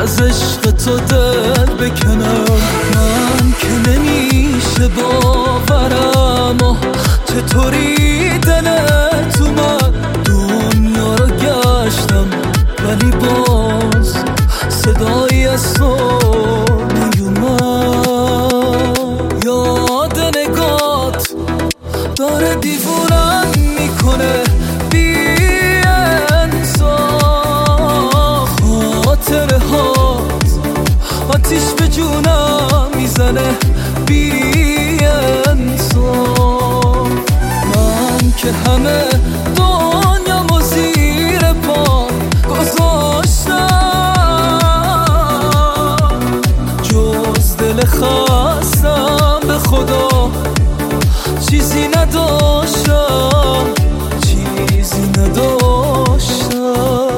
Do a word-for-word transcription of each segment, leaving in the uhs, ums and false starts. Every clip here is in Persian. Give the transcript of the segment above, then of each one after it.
از عشق تو دل بکنم. من که نمیشه باورم و چطوری دلت اومد. دنیا رو گشتم ولی باز صدایی از تو نیومد. یاد نگات داره دیوونم میکنه بی انصاف. خاطره هات آتیش به جونم میزنه بی انصاف. من که همه دنیامو زیر پا گذاشتم، جز دل خستم به خدا چیزی نداشتم، چیزی نداشتم.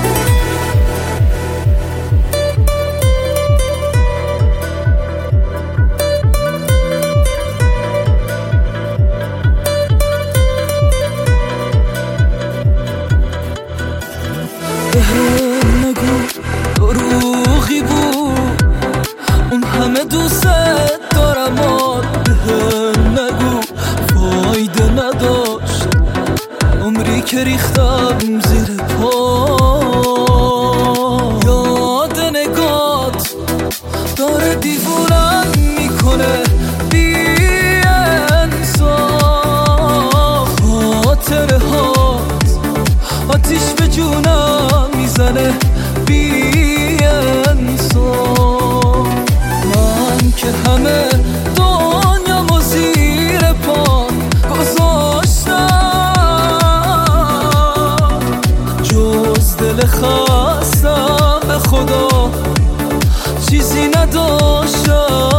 بهم نگو دروغی بود اون همه دوست دارم و بهم نگو فایده نداشت عمری که ریختم زیر پا. یاد نگات داره دیوونم میکنه بی انصاف. خاطره هات آتیش به جونم میزنه بی انصاف. من که همه دنیامو زیر پا گذاشتم، جز دل خستم به خدا چیزی نداشتم.